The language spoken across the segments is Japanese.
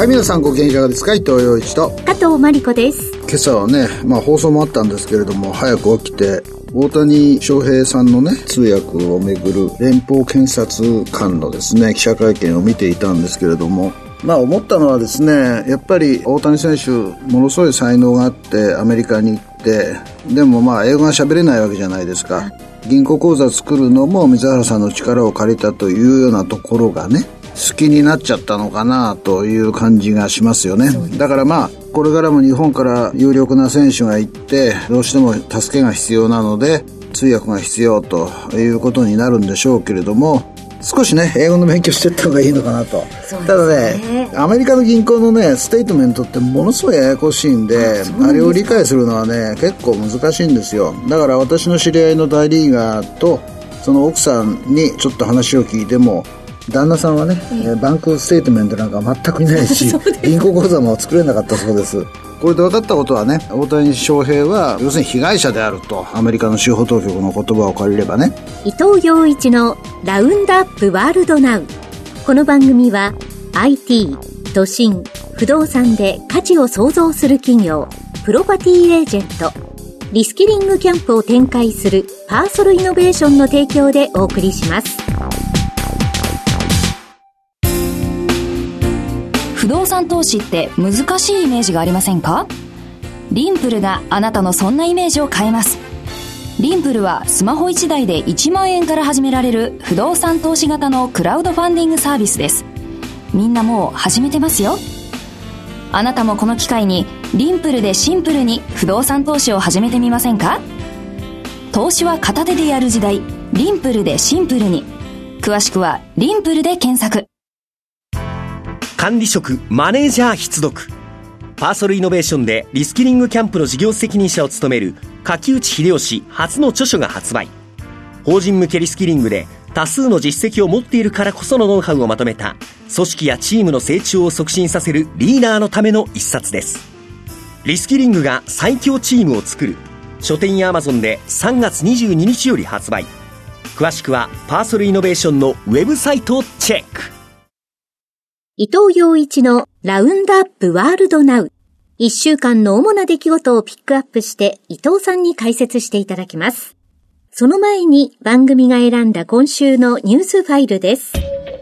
はい、皆さんご機嫌いかがですか。伊藤洋一と加藤真理子です。 今朝はね、放送もあったんですけれども、早く起きて大谷翔平さんのね、通訳をめぐる連邦検察官のですね、記者会見を見ていたんですけれども、思ったのはですね、やっぱり大谷選手ものすごい才能があってアメリカに行って、でも英語が喋れないわけじゃないですか。銀行口座作るのも水原さんの力を借りたというようなところがね、好きになっちゃったのかなという感じがしますよね。だからこれからも日本から有力な選手が行ってどうしても助けが必要なので通訳が必要ということになるんでしょうけれども、少しね英語の勉強していった方がいいのかなと。ただね、アメリカの銀行のねステートメントってものすごいややこしいんで、あれを理解するのはね結構難しいんですよ。だから私の知り合いの大リーガーとその奥さんにちょっと話を聞いても、旦那さんはね、バンクステートメントなんか全くいないし銀行口座も作れなかったそうです。これで分かったことはね、大谷翔平は要するに被害者であると、アメリカの司法当局の言葉を借りればね。 伊藤洋一のラウンドアップワールドナウ。この番組は IT、都心、不動産で価値を創造する企業プロパティエージェント、リスキリングキャンプを展開するパーソルイノベーションの提供でお送りします。 不動産投資って難しいイメージがありませんか？リンプルがあなたのそんなイメージを変えます。リンプルはスマホ1台で1万円から始められる不動産投資型のクラウドファンディングサービスです。みんなもう始めてますよ。あなたもこの機会にリンプルでシンプルに不動産投資を始めてみませんか？投資は片手でやる時代、リンプルでシンプルに。詳しくはリンプルで検索。 管理職マネージャー必読。パーソルイノベーションでリスキリングキャンプの事業責任者を務める柿内秀吉初の著書が発売。法人向けリスキリングで多数の実績を持っているからこそのノウハウをまとめた、組織やチームの成長を促進させるリーダーのための一冊です。リスキリングが最強チームを作る。書店や Amazon で3月22日より発売。詳しくはパーソルイノベーションのウェブサイトをチェック。 伊藤洋一のラウンドアップワールドナウ。1週間の主な出来事をピックアップして伊藤さんに解説していただきます。その前に番組が選んだ今週のニュースファイルです。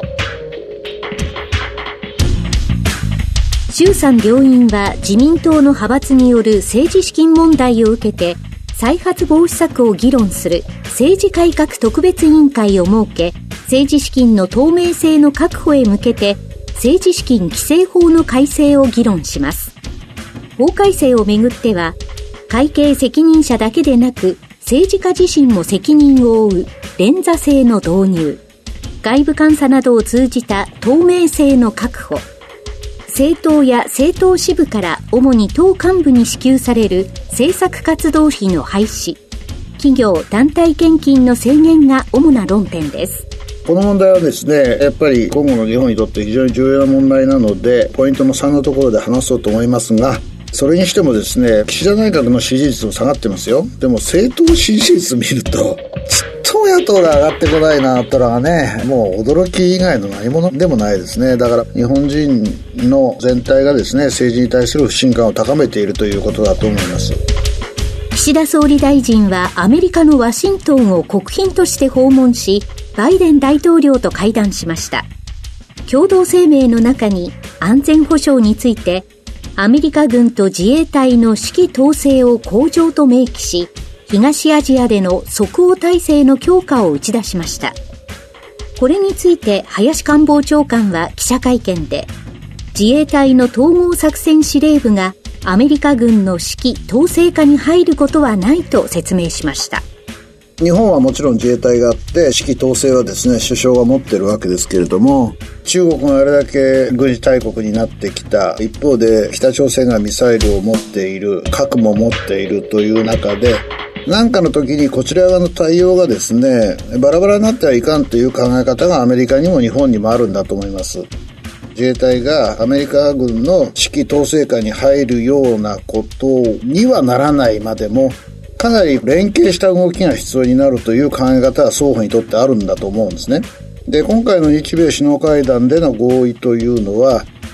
衆参両院は自民党の派閥による政治資金問題を受けて再発防止策を議論する政治改革特別委員会を設け、政治資金の透明性の確保へ向けて政治資金規正法の改正を議論します。法改正をめぐっては、会計責任者だけでなく政治家自身も責任を負う連座制の導入、外部監査などを通じた透明性の確保、政党や政党支部から主に党幹部に支給される政策活動費の廃止、企業団体献金の制限が主な論点です。 この問題はですね、やっぱり今後の日本にとって非常に重要な問題なので、ポイントの3のところで話そうと思いますが、それにしてもですね、岸田内閣の支持率も下がってますよ。でも政党支持率見ると、ちっと野党が上がってこないなとらがね、もう驚き以外の何者でもないですね。だから日本人の全体がですね、政治に対する不信感を高めているということだと思います。 岸田総理大臣はアメリカのワシントンを国賓として訪問し、バイデン大統領と会談しました。共同声明の中に安全保障について、アメリカ軍と自衛隊の指揮統制を向上と明記し、東アジアでの即応体制の強化を打ち出しました。これについて林官房長官は記者会見で、自衛隊の統合作戦司令部がアメリカ軍の指揮統制下に入ることはないと説明しました。 日本はもちろん自衛隊があって指揮統制はですね首相が持ってるわけですけれども、中国があれだけ軍事大国になってきた一方で北朝鮮がミサイルを持っている、核も持っているという中で、何かの時にこちら側の対応がですねバラバラになってはいかんという考え方がアメリカにも日本にもあるんだと思います。自衛隊がアメリカ軍の指揮統制下に入るようなことにはならないまでも、かなり連携した動きが必要になるという考え方は双方にとってあるんだと思うんですね。で、今回の日米首脳会談での合意というのは、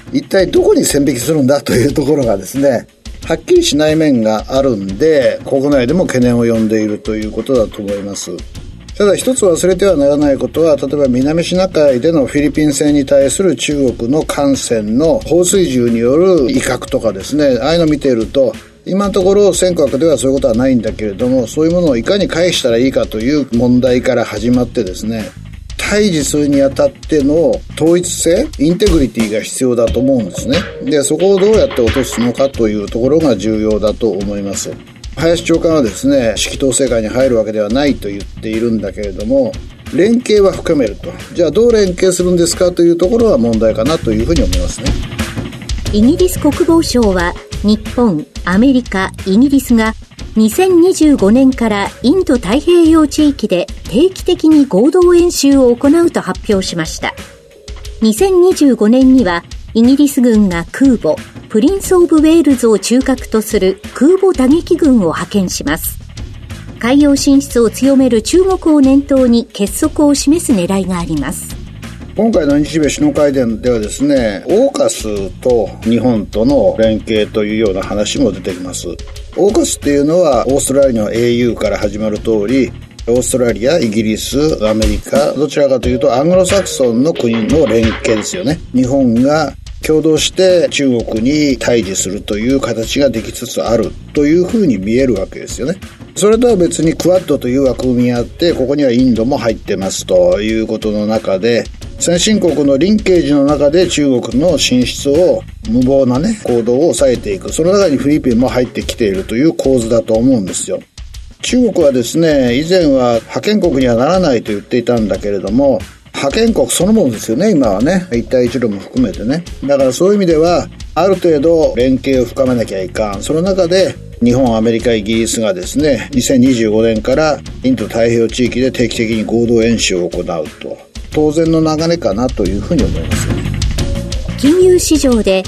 一体どこに線引きするんだというところがですね、はっきりしない面があるんで、国内でも懸念を呼んでいるということだと思います。ただ一つ忘れてはならないことは、例えば南シナ海でのフィリピン船に対する中国の艦船の放水銃による威嚇とかですね、ああいうのを見ていると、今のところ尖閣ではそういうことはないんだけれども、そういうものをいかに回避したらいいかという問題から始まってですね、対峙するにあたっての統一性、インテグリティが必要だと思うんですね。で、そこをどうやって落とすのかというところが重要だと思います。林長官はですね、指揮統制下に入るわけではないと言っているんだけれども、連携は深めると。じゃあどう連携するんですかというところは問題かなというふうに思いますね。 イギリス国防省は、日本、アメリカ、イギリスが2025年からインド太平洋地域で定期的に合同演習を行うと発表しました。2025年にはイギリス軍が空母プリンス・オブ・ウェールズを中核とする空母打撃群を派遣します。海洋進出を強める中国を念頭に結束を示す狙いがあります。 今回の日米首脳会談ではですね、オーカスと日本との連携というような話も出てきます。オーカスっていうのはオーストラリアの AU から始まる通り、オーストラリア、イギリス、アメリカ、どちらかというとアングロサクソンの国の連携ですよね。日本が共同して中国に対峙するという形ができつつあるというふうに見えるわけですよね。それとは別にクワッドという枠組みがあって、ここにはインドも入ってますということの中で、先進国のリンケージの中で中国の進出を無謀なね行動を抑えていく。その中にフィリピンも入ってきているという構図だと思うんですよ。中国はですね、以前は覇権国にはならないと言っていたんだけれども、覇権国そのものですよね、今はね。一帯一路も含めてね。だからそういう意味では、ある程度連携を深めなきゃいかん。その中で、日本、アメリカ、イギリスがですね、2025年からインド太平洋地域で定期的に合同演習を行うと。当然の流れかなというふうに思います。 金融市場で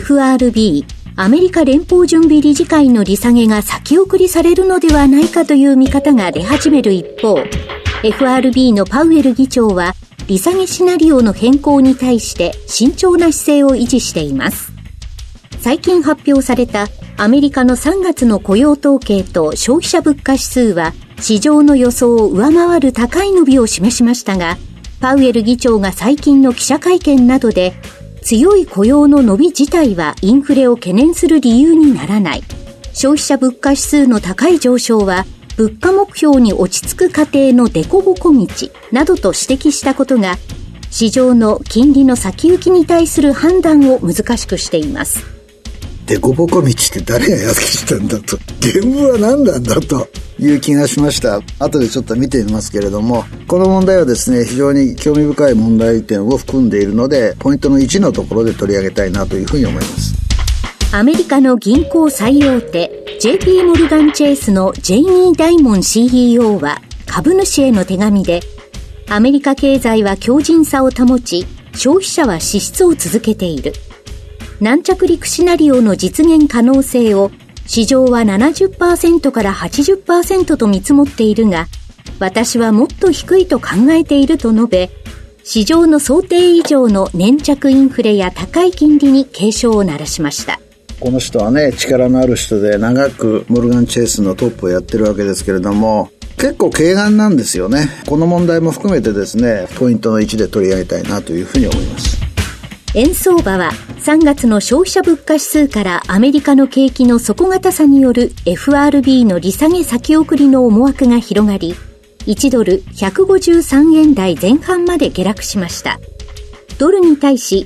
FRB、アメリカ連邦準備理事会の利下げが先送りされるのではないかという見方が出始める一方、FRB のパウエル議長は利下げシナリオの変更に対して慎重な姿勢を維持しています。最近発表されたアメリカの3月の雇用統計と消費者物価指数は市場の予想を上回る高い伸びを示しましたが、パウエル議長が最近の記者会見などで、強い雇用の伸び自体はインフレを懸念する理由にならない。消費者物価指数の高い上昇は、物価目標に落ち着く過程の凸凹道などと指摘したことが、市場の金利の先行きに対する判断を難しくしています。 凸凹道って誰がやってきたんだと、原文は何なんだという気がしました。後でちょっと見てみますけれども、この問題はですね、非常に興味深い問題点を含んでいるので、ポイントの1のところで取り上げたいなというふうに思います。 アメリカの銀行最大手 JP モルガンチェイスのジェイミー・ダイモン CEO は株主への手紙で、アメリカ経済は強靭さを保ち、消費者は支出を続けている。軟着陸シナリオの実現可能性を市場は 70% から 80% と見積もっているが、私はもっと低いと考えていると述べ、市場の想定以上の粘着インフレや高い金利に警鐘を鳴らしました。 この人はね、力のある人で長くモルガンチェイスのトップをやってるわけですけれども、結構軽眼なんですよね。この問題も含めてですね、ポイントの1で取り上げたいなというふうに思います。 円相場は3月の消費者物価指数からアメリカの景気の底堅さによる FRB の利下げ先送りの思惑が広がり、1ドル153円台前半まで下落しました。ドルに対し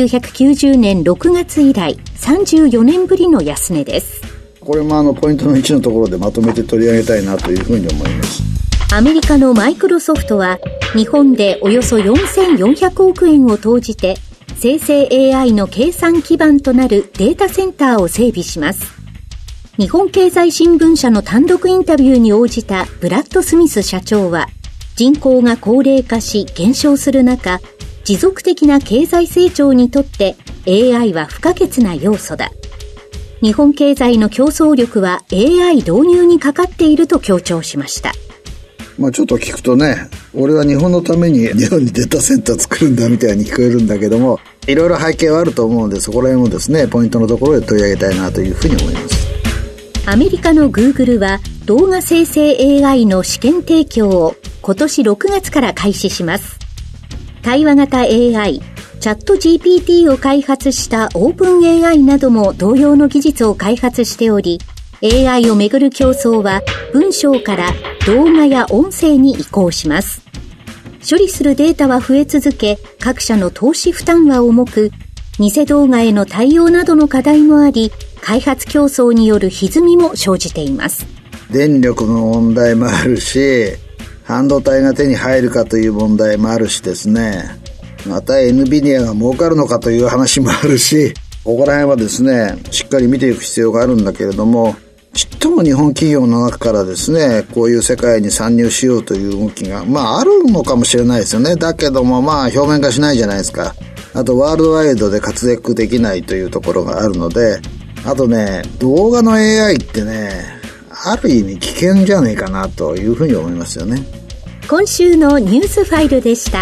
1990年6月以来34年ぶりの安値です。 これもポイントの1のところでまとめて取り上げたいなというふうに思います。 アメリカのマイクロソフトは日本でおよそ4400億円を投じて生成 AI の計算基盤となるデータセンターを整備します。日本経済新聞社の単独インタビューに応じたブラッド・スミス社長は、人口が高齢化し減少する中、持続的な経済成長にとって AI は不可欠な要素だ。日本経済の競争力は AI 導入にかかっていると強調しました。 ちょっと聞くとね、俺は日本のために日本にデータセンター作るんだみたいに聞こえるんだけども、いろいろ背景はあると思うんで、そこら辺もですね、ポイントのところで取り上げたいなというふうに思います。 アメリカの Google は動画生成 AI の試験提供を今年6月から開始します。対話型 AI、チャット GPT を開発したオープン AI なども同様の技術を開発しており、AI をめぐる競争は文章から動画や音声に移行します。処理するデータは増え続け、各社の投資負担は重く、偽動画への対応などの課題もあり、開発競争による歪みも生じています。 電力の問題もあるし、半導体が手に入るかという問題もあるしですね、また NVIDIA が儲かるのかという話もあるし、ここら辺はですね、しっかり見ていく必要があるんだけれども、ちっとも日本企業の中からですね、こういう世界に参入しようという動きが、あるのかもしれないですよね。だけども表面化しないじゃないですか。あとワールドワイドで活躍できないというところがあるので、あとね、動画の AI ってね、ある意味危険じゃねえかなというふうに思いますよね。 今週のニュースファイルでした。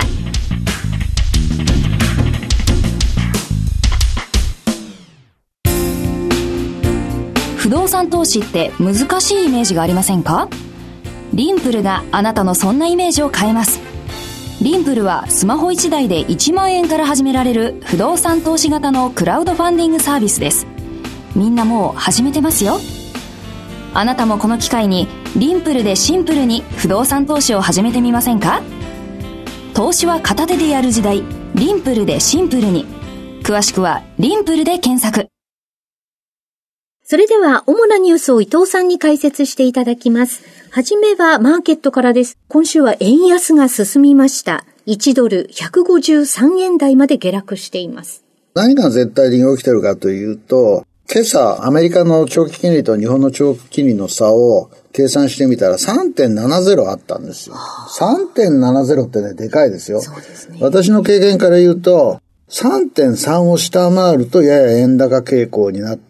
不動産投資って難しいイメージがありませんか？リンプルがあなたのそんなイメージを変えます。リンプルはスマホ1台で1万円から始められる不動産投資型のクラウドファンディングサービスです。みんなもう始めてますよ。あなたもこの機会にリンプルでシンプルに不動産投資を始めてみませんか？投資は片手でやる時代、リンプルでシンプルに。詳しくはリンプルで検索。 それでは主なニュースを伊藤さんに解説していただきます。はじめはマーケットからです。今週は円安が進みました。1ドル153円台まで下落しています。 何が絶対的に起きてるかというと、今朝アメリカの長期金利と日本の長期金利の差を計算してみたら 3.70 あったんですよ。3.70 ってね、でかいですよ。そうですね。私の経験から言うと 3.3 を下回るとやや円高傾向になって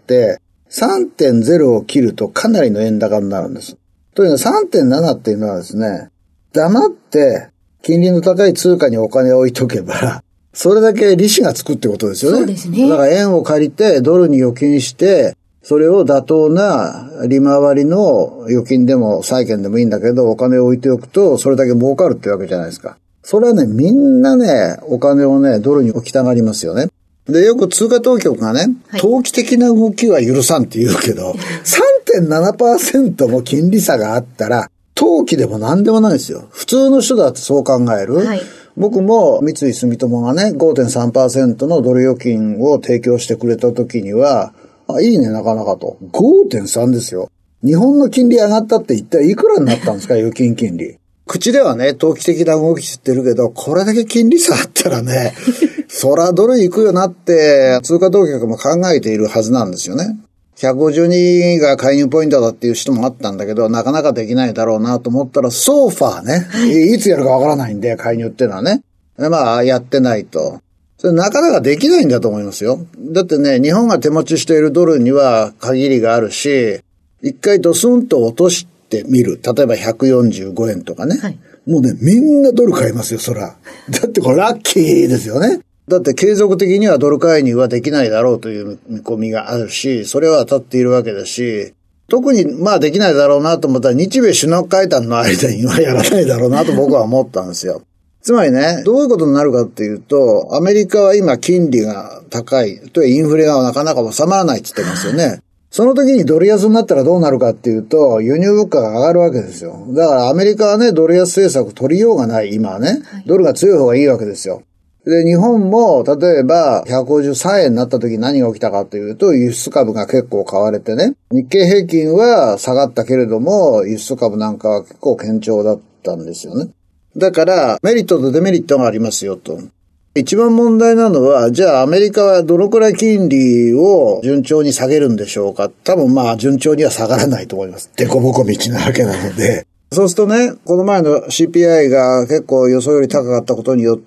、3.0 を切るとかなりの円高になるんです。というのは 3.7 っていうのはですね、黙って金利の高い通貨にお金を置いとけば、それだけ利子がつくってことですよね。そうですね。だから円を借りてドルに預金して、それを妥当な利回りの預金でも債券でもいいんだけど、お金を置いておくとそれだけ儲かるってわけじゃないですか。それはね、みんなね、お金をね、ドルに置きたがりますよね。で、よく通貨当局がね、投機的な動きは許さんって言うけど、3.7% も金利差があったら、投機でも何でもないですよ。普通の人だってそう考える。はい、僕も三井住友がね、5.3% のドル預金を提供してくれた時には、いいね、なかなかと。5.3 ですよ。日本の金利上がったって一体いくらになったんですか、預金金利。口ではね、投機的な動きしてるけど、これだけ金利差あったらね、そらドル行くよなって通貨当局も考えているはずなんですよね。152が介入ポイントだっていう人もあったんだけど、なかなかできないだろうなと思ったら、ソファーね、いつやるかわからないんで、介入っていうのはね。やってないと。それなかなかできないんだと思いますよ。だってね、日本が手持ちしているドルには限りがあるし、一回ドスンと落としてみる。例えば145円とかね。はい、もうね、みんなドル買いますよ、そら。だってこれラッキーですよね。だって継続的にはドル介入はできないだろうという見込みがあるし、それは当たっているわけだし、特にできないだろうなと思ったら日米首脳会談の間にはやらないだろうなと僕は思ったんですよ。つまりね、どういうことになるかっていうと、アメリカは今金利が高いとインフレがなかなか収まらないって言ってますよね。その時にドル安になったらどうなるかっていうと、輸入物価が上がるわけですよ。だからアメリカはね、ドル安政策取りようがない、今はね。ドルが強い方がいいわけですよ。で、日本も、例えば、153円になった時何が起きたかというと、輸出株が結構買われてね、日経平均は下がったけれども、輸出株なんかは結構堅調だったんですよね。だから、メリットとデメリットがありますよと。一番問題なのは、じゃあアメリカはどのくらい金利を順調に下げるんでしょうか。多分順調には下がらないと思います。デコボコ道なわけなので。そうするとね、この前の CPI が結構予想より高かったことによって、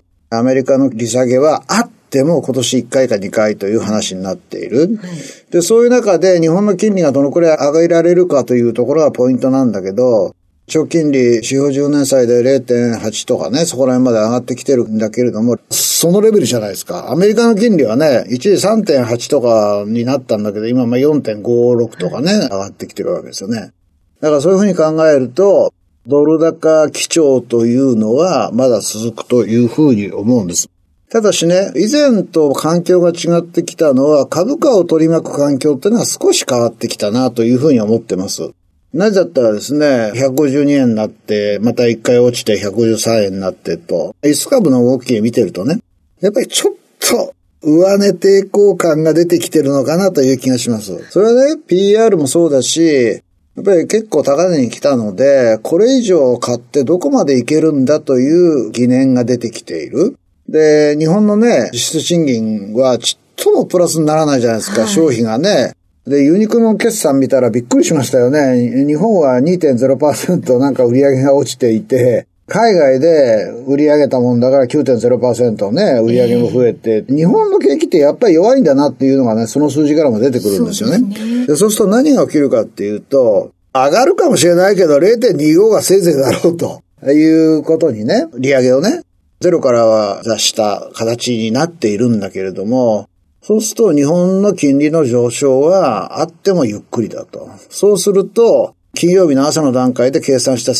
アメリカの利下げはあっても今年1回か2回という話になっている。で、そういう中で日本の金利がどのくらい上げられるかというところがポイントなんだけど、 長期金利指標10年債で 0.8 とかね、そこら辺まで上がってきてるんだけれども、そのレベルじゃないですか。アメリカの金利はね、一時 3.8 とかになったんだけど、今4.56 とかね、上がってきてるわけですよね。だからそういうふうに考えると、ドル高基調というのはまだ続くというふうに思うんです。ただしね、以前と環境が違ってきたのは、株価を取り巻く環境っていうのは少し変わってきたなというふうに思ってます。なぜだったらですね、152円になって、また一回落ちて153円になってと、リスク株の動きを見てるとね、やっぱりちょっと上値抵抗感が出てきてるのかなという気がします。それはね、PR もそうだし、やっぱり結構高値に来たので、これ以上買ってどこまでいけるんだという疑念が出てきている。で、日本のね、実質賃金はちっともプラスにならないじゃないですか、消費がね。で、ユニクロの決算見たらびっくりしましたよね。日本は 2.0% なんか売り上げが落ちていて、海外で売り上げたもんだから 9.0% ね、売り上げも増えて、日本の景気ってやっぱり弱いんだなっていうのがね、その数字からも出てくるんですよね。そうすると何が起きるかっていうと、上がるかもしれないけど 0.25 がせいぜいだろうということにね、利上げをね、ゼロからは出した形になっているんだけれども、そうすると日本の金利の上昇はあってもゆっくりだと。そうすると、金曜日の朝の段階で計算した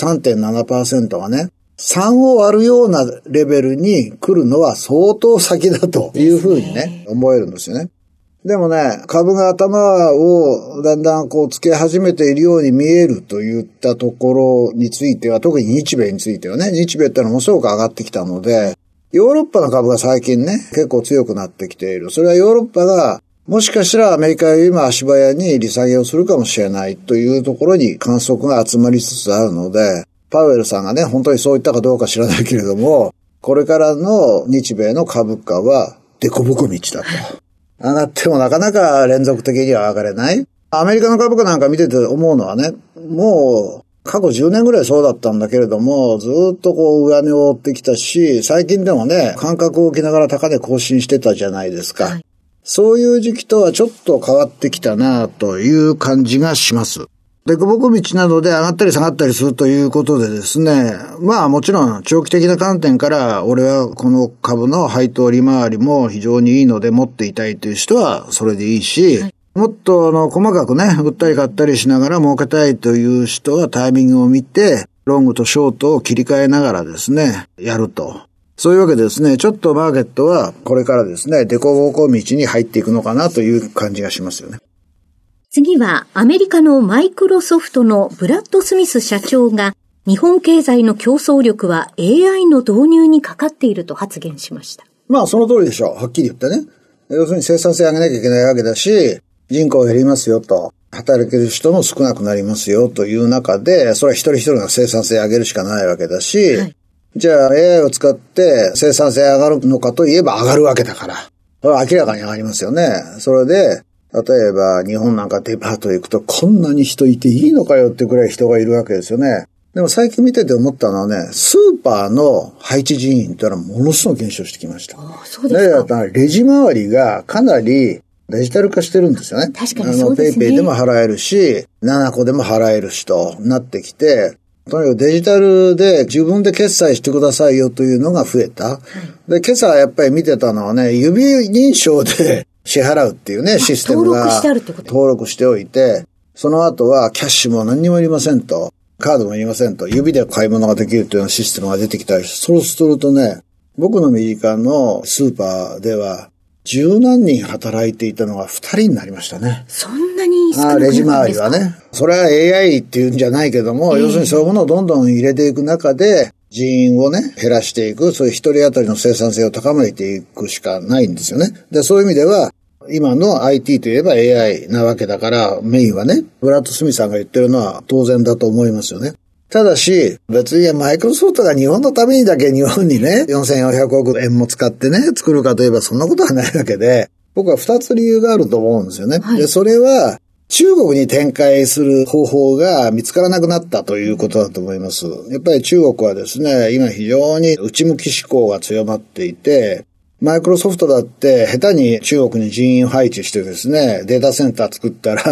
3.7% がね、3を割るようなレベルに来るのは相当先だというふうにね、思えるんですよね。でもね、株が頭をだんだんつけ始めているように見えるといったところについては、特に日米についてはね、日米ってのはものすごく上がってきたので、ヨーロッパの株が最近ね、結構強くなってきている。それはヨーロッパが、もしかしたらアメリカよりも足早に利下げをするかもしれないというところに観測が集まりつつあるので、パウエルさんがね、本当にそう言ったかどうか知らないけれども、これからの日米の株価はデコボコ道だと。上がってもなかなか連続的には上がれない。アメリカの株価なんか見てて思うのはね、もう過去10年ぐらいそうだったんだけれども、ずっと上値を追ってきたし、最近でもね、間隔を置きながら高値更新してたじゃないですか。はい、そういう時期とはちょっと変わってきたなという感じがします。デコボコ道などで上がったり下がったりするということでですね、まあもちろん長期的な観点から俺はこの株の配当利回りも非常にいいので持っていたいという人はそれでいいし、はい、もっと細かくね、売ったり買ったりしながら儲けたいという人はタイミングを見て、ロングとショートを切り替えながらですね、やると。そういうわけでですね、ちょっとマーケットはこれからですね、デコボコ道に入っていくのかなという感じがしますよね。 次はアメリカのマイクロソフトのブラッド・スミス社長が日本経済の競争力は AI の導入にかかっていると発言しました。 まあその通りでしょう。はっきり言ってね。要するに生産性上げなきゃいけないわけだし、人口減りますよと。働ける人も少なくなりますよという中で、それは一人一人が生産性上げるしかないわけだし、はい、じゃあ AI を使って生産性上がるのかといえば上がるわけだから。それは明らかに上がりますよね。それで、例えば日本なんかデパート行くとこんなに人いていいのかよってくらい人がいるわけですよね。でも最近見てて思ったのはね、スーパーの配置人員ってのはものすごく減少してきました。 そうですか。 レジ回りがかなりデジタル化してるんですよね。 確かにそうですね。 ペイペイでも払えるし、7個でも払えるしとなってきて、とにかくデジタルで自分で決済してくださいよというのが増えた。で、今朝やっぱり見てたのはね、指認証で支払うっていうね、システムが登録しておいて、その後はキャッシュも何にもいりませんと、カードもいりませんと、指で買い物ができるというようなシステムが出てきたり、そうするとね、僕の身近のスーパーでは、十何人働いていたのが2人になりましたね。 そんなに少なくなったんですか？ レジ回りはね。それは AI っていうんじゃないけども、要するにそういうものをどんどん入れていく中で、人員をね、減らしていく、そういう一人当たりの生産性を高めていくしかないんですよね。で、そういう意味では、今の IT といえば AI なわけだから、メインはね、ブラッド・スミスさんが言ってるのは当然だと思いますよね。ただし、別にマイクロソフトが日本のためにだけ日本にね、4400億円も使ってね、作るかといえばそんなことはないわけで、僕は2つ理由があると思うんですよね。はい、で、それは、中国に展開する方法が見つからなくなったということだと思います。やっぱり中国はですね、今非常に内向き志向が強まっていて、マイクロソフトだって下手に中国に人員を配置してですね、データセンター作ったら、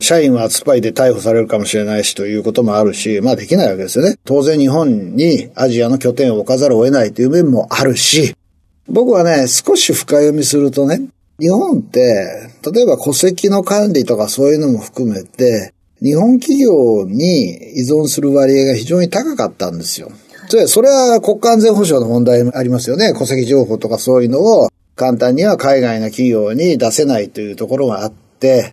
社員はスパイで逮捕されるかもしれないしということもあるし、できないわけですよね。当然日本にアジアの拠点を置かざるを得ないという面もあるし、僕はね、少し深読みするとね、日本って、例えば戸籍の管理とかそういうのも含めて、日本企業に依存する割合が非常に高かったんですよ。それは国家安全保障の問題もありますよね。戸籍情報とかそういうのを簡単には海外の企業に出せないというところがあって、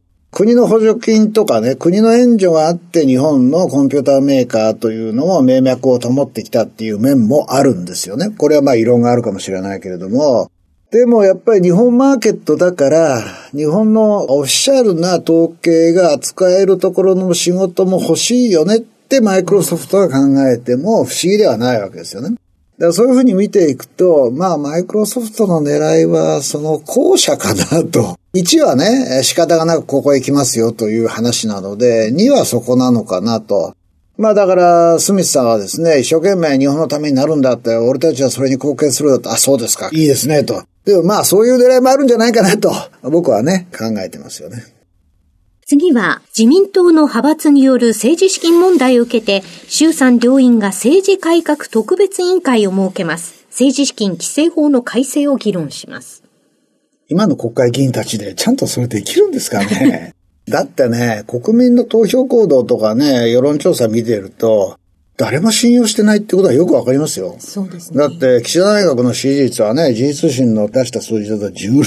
国の補助金とかね、国の援助があって日本のコンピューターメーカーというのも命脈を保ってきたっていう面もあるんですよね。これは異論があるかもしれないけれども、でもやっぱり日本マーケットだから、日本のオフィシャルな統計が扱えるところの仕事も欲しいよねってマイクロソフトが考えても不思議ではないわけですよね。だからそういうふうに見ていくと、マイクロソフトの狙いはその後者かなと。1はね、仕方がなくここへ来ますよという話なので、2はそこなのかなと。だから、スミスさんはですね、一生懸命日本のためになるんだって、俺たちはそれに貢献するよと、そうですか、いいですねと。でもそういう狙いもあるんじゃないかなと、僕はね、考えてますよね。 次は自民党の派閥による政治資金問題を受けて、衆参両院が政治改革特別委員会を設けます。政治資金規正法の改正を議論します。 今の国会議員たちでちゃんとそれできるんですかね。だってね、国民の投票行動とかね、世論調査見てると、誰も信用してないってことはよくわかりますよ。 そうですね。 だって岸田内閣の支持率はね、時事通信の出した数字だと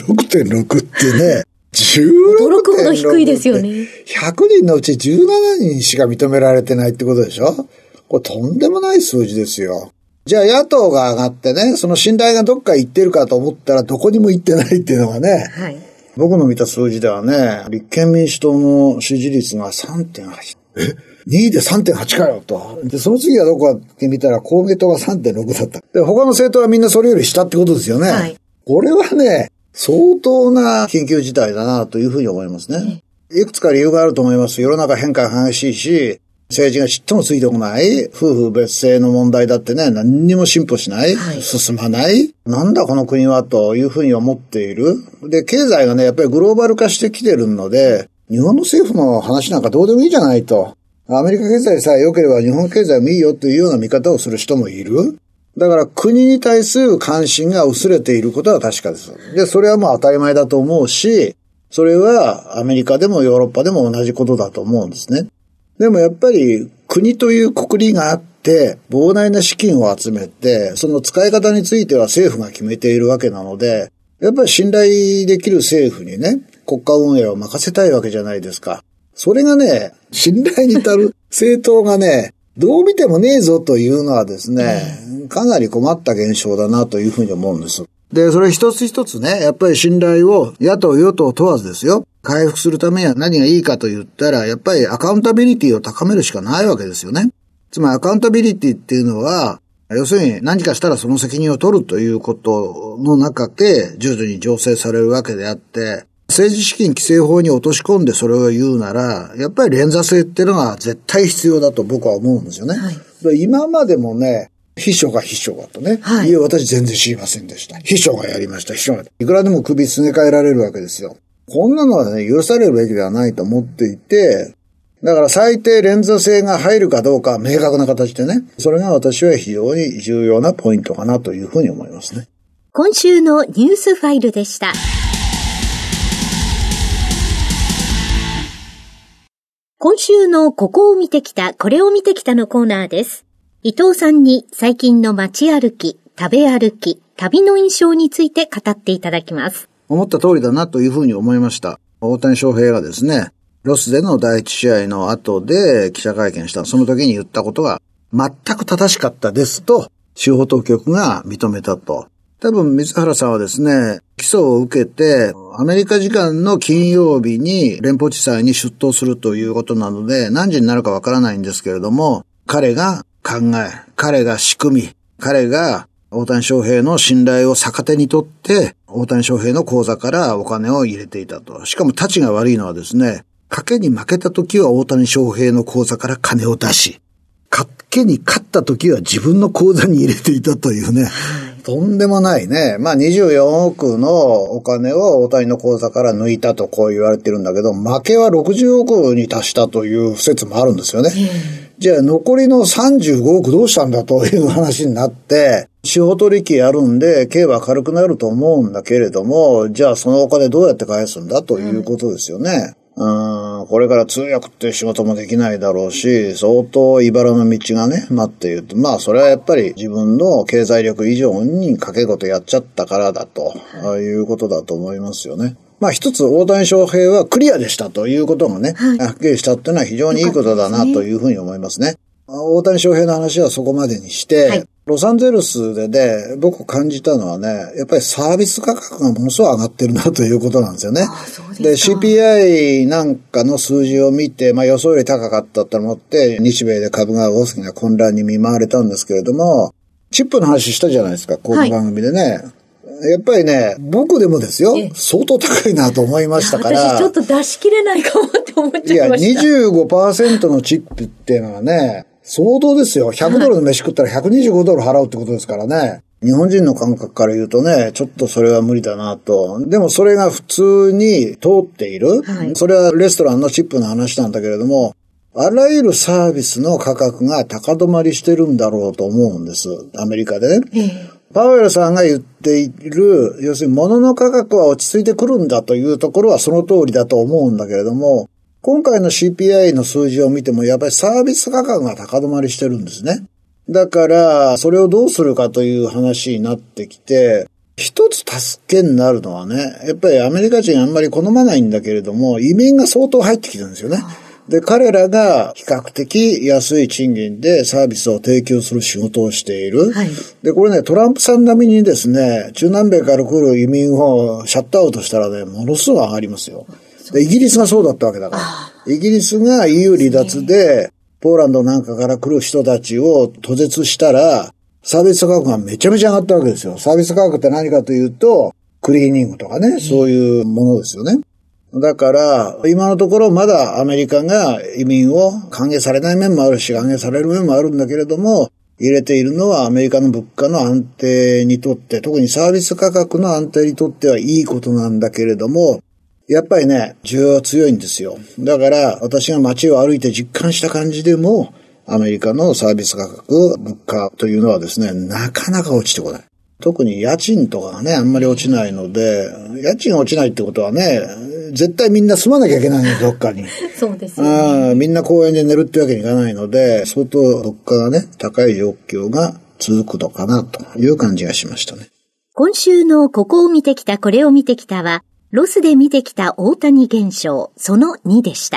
16.6 ってね、 驚くほど低いですよね。 100人のうち17人しか認められてないってことでしょ。これとんでもない数字ですよ。じゃあ野党が上がってね、その信頼がどっか行ってるかと思ったらどこにも行ってないっていうのがね、はい、僕の見た数字ではね、立憲民主党の支持率が 3.8。2位で 3.8 かよと。で、その次はどこかって見たら公明党が 3.6 だった。で、他の政党はみんなそれより下ってことですよね。はい、これはね、相当な緊急事態だなというふうに思いますね。いくつか理由があると思います。世の中変化が激しいし、政治がちっともついてこない。夫婦別姓の問題だってね、何にも進歩しない。はい、進まない。なんだこの国はというふうに思っている。で、経済がね、やっぱりグローバル化してきてるので、日本の政府の話なんかどうでもいいじゃないと。アメリカ経済さえ良ければ日本経済もいいよというような見方をする人もいる。だから国に対する関心が薄れていることは確かです。で、それは当たり前だと思うし、それはアメリカでもヨーロッパでも同じことだと思うんですね。でもやっぱり国という括りがあって、膨大な資金を集めて、その使い方については政府が決めているわけなので、やっぱり信頼できる政府にね、国家運営を任せたいわけじゃないですか。それがね、信頼に足る政党がね、どう見てもねえぞというのはですね、かなり困った現象だなというふうに思うんです。で、それ一つ一つね、やっぱり信頼を野党与党問わずですよ、回復するためには何がいいかと言ったら、やっぱりアカウンタビリティを高めるしかないわけですよね。つまりアカウンタビリティっていうのは、要するに何かしたらその責任を取るということの中で徐々に醸成されるわけであって、政治資金規正法に落とし込んでそれを言うなら、やっぱり連座制っていうのが絶対必要だと僕は思うんですよね。はい、今までもね、秘書がとね、はい、いや私全然知りませんでした。秘書がやりました。秘書がいくらでも首すね替えられるわけですよ。こんなのはね、許されるべきではないと思っていて、だから最低連座制が入るかどうかは明確な形でね、それが私は非常に重要なポイントかなというふうに思いますね。 今週のニュースファイルでした。今週のここを見てきた、これを見てきたのコーナーです。伊藤さんに最近の街歩き、食べ歩き、旅の印象について語っていただきます。 思った通りだなというふうに思いました。大谷翔平がですね、ロスでの第一試合の後で記者会見したその時に言ったことが全く正しかったですと司法当局が認めたと。多分水原さんはですね、起訴を受けてアメリカ時間の金曜日に連邦地裁に出頭するということなので何時になるかわからないんですけれども、彼が考え、彼が仕組み、彼が大谷翔平の信頼を逆手にとって大谷翔平の口座からお金を入れていたと。しかも立ちが悪いのはですね、賭けに負けた時は大谷翔平の口座から金を出し、賭けに勝った時は自分の口座に入れていたというね、 とんでもないね。24億のお金を大谷の口座から抜いたとこう言われてるんだけど、負けは60億に達したという説もあるんですよね。じゃあ残りの35億どうしたんだという話になって、司法取引やるんで、刑は軽くなると思うんだけれども、じゃあそのお金どうやって返すんだということですよね。これから通訳っていう仕事もできないだろうし、相当茨の道がね、待っていると。それはやっぱり自分の経済力以上に掛け事やっちゃったからだと、いうことだと思いますよね。一つ大谷翔平はクリアでしたということがね、はっきりしたっていうのは非常にいいことだなというふうに思いますね。大谷翔平の話はそこまでにして、ロサンゼルスでね、僕感じたのはね、やっぱりサービス価格がものすごい上がってるなということなんですよね。で、CPI なんかの数字を見て、予想より高かったと思って、日米で株が大きな混乱に見舞われたんですけれども、チップの話したじゃないですか、この番組でね。やっぱりね、僕でもですよ、相当高いなと思いましたから。 私ちょっと出し切れないかもって思っちゃいました。 25% のチップっていうのはね、相当ですよ。$100の飯食ったら$125払うってことですからね。日本人の感覚から言うとね、ちょっとそれは無理だなと。でもそれが普通に通っている。それはレストランのチップの話なんだけれども、あらゆるサービスの価格が高止まりしてるんだろうと思うんです。アメリカでね。パウエルさんが言っている、要するに物の価格は落ち着いてくるんだというところはその通りだと思うんだけれども、今回の CPI の数字を見てもやっぱりサービス価格が高止まりしてるんですね。だからそれをどうするかという話になってきて、一つ助けになるのはね、やっぱりアメリカ人あんまり好まないんだけれども、移民が相当入ってきてるんですよね。で、彼らが比較的安い賃金でサービスを提供する仕事をしている。で、これね、トランプさん並みにですね、中南米から来る移民をシャットアウトしたらね、ものすごい上がりますよ。で、イギリスがそうだったわけだから。イギリスが EU 離脱で、ポーランドなんかから来る人たちを途絶したら、サービス価格がめちゃめちゃ上がったわけですよ。サービス価格って何かというと、クリーニングとかね、そういうものですよね。だから、今のところまだアメリカが移民を歓迎されない面もあるし、歓迎される面もあるんだけれども、入れているのはアメリカの物価の安定にとって、特にサービス価格の安定にとってはいいことなんだけれども、やっぱりね、需要は強いんですよ。だから、私が街を歩いて実感した感じでも、アメリカのサービス価格、物価というのはですね、なかなか落ちてこない。特に家賃とかがね、あんまり落ちないので、家賃が落ちないってことはね、絶対みんな住まなきゃいけないの、どっかに。 そうですよね。 みんな公園で寝るってわけにいかないので、相当物価がね、高い状況が続くのかなという感じがしましたね。 今週のここを見てきた、これを見てきたは、ロスで見てきた大谷現象、その2でした。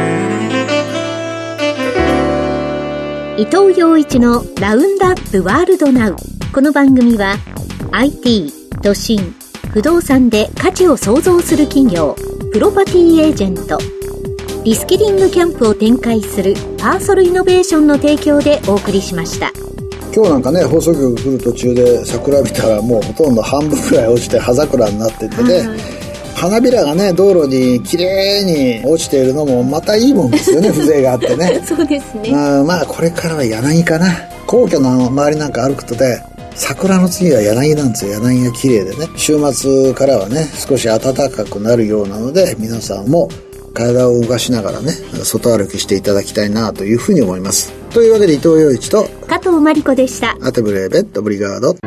伊藤洋一のラウンドアップワールドナウ。この番組は IT、都心、不動産で価値を創造する企業、プロパティエージェント、リスキリングキャンプを展開するパーソルイノベーションの提供でお送りしました。 今日なんかね、放送局来る途中で桜見たらもうほとんど半分くらい落ちて葉桜になっててね、花びらがね、道路に綺麗に落ちているのもまたいいもんですよね、風情があってね。 そうですね。 これからは柳かな。皇居の周りなんか歩くとね、桜の次は柳なんですよ。柳が綺麗でね。週末からはね、少し暖かくなるようなので、皆さんも体を動かしながらね、外歩きしていただきたいなというふうに思います。というわけで伊藤洋一と加藤真理子でした。 アテブレーベットブリガード。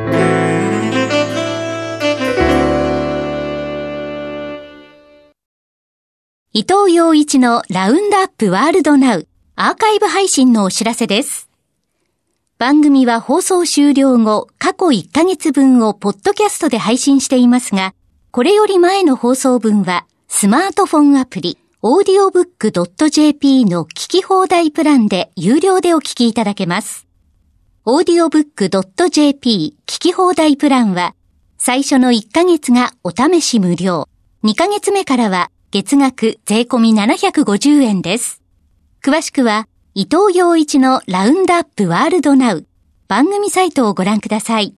伊藤洋一のラウンドアップワールドナウアーカイブ配信のお知らせです。番組は放送終了後、過去1ヶ月分をポッドキャストで配信していますが、これより前の放送分はスマートフォンアプリ、audiobook.jp の聞き放題プランで有料でお聞きいただけます。audiobook.jp 聞き放題プランは、最初の1ヶ月がお試し無料、2ヶ月目からは月額税込み750円です。詳しくは、伊藤洋一のラウンドアップワールドナウ番組サイトをご覧ください。